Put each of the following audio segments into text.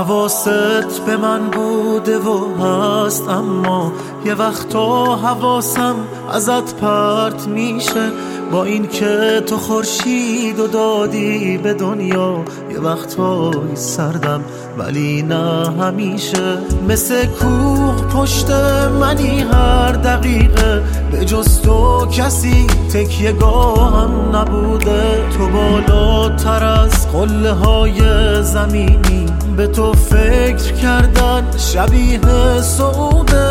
حواست به من بوده و هست، اما یه وقتا حواسم ازت پرت میشه. با این که تو خورشید و دادی به دنیا، یه وقتایی سردم ولی نه همیشه. مثل کوه پشت منی هر دقیقه، به جز تو کسی تکیه گاهم نبوده. تو بالاتر از قله های زمینی، به تو فکر کردن شبیه سعوده.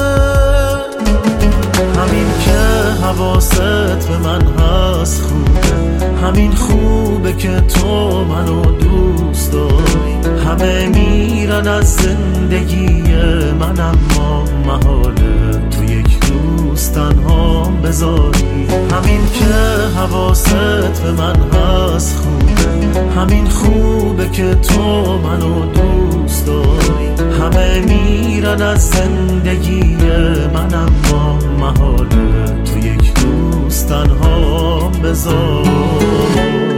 همین که حواست به من هست خوبه، همین خوبه که تو منو دوست داری. همه میرن از زندگی من، اما محاله تو یک روز تنها بذاری. همین که حواست به من هست خوبه، همین خوبه که تو منو دوست داری. همه میرن از زندگی من، اما محاله تو یک روز تنها بذاری.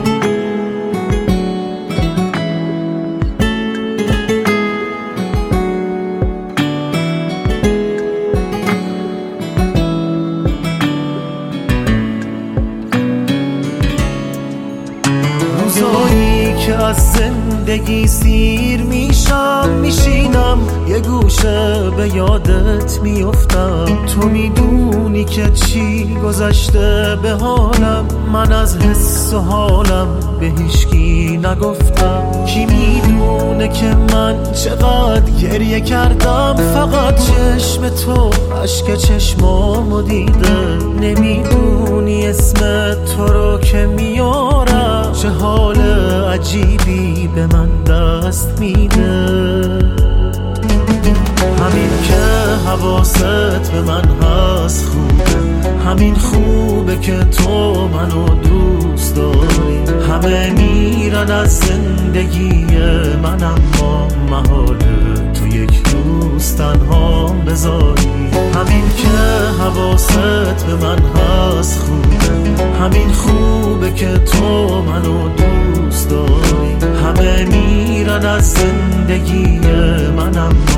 روزایی که از زندگی سیر میشم، میشینم یه گوشه به یادت میفتم. تو میدونی که چی گذشته به حالم، من از حس و حالم به هیچکی نگفتم. کی میدونه که من چقدر گریه کردم، فقط چشم تو اشک چشمامو دیده. نمیدونی اسم تو رو که میارم، چه حال عجیبی به من دست میده. همین که حواست به من هست خوبه، همین خوبه که تو منو دوست داری. همه میرن از زندگی من، اما محاله تو یک روز تنها بذاری. همین که حواست به من هست خوبه، همین خوبه که تو منو دوست داری. همه میرن از زندگی من، اما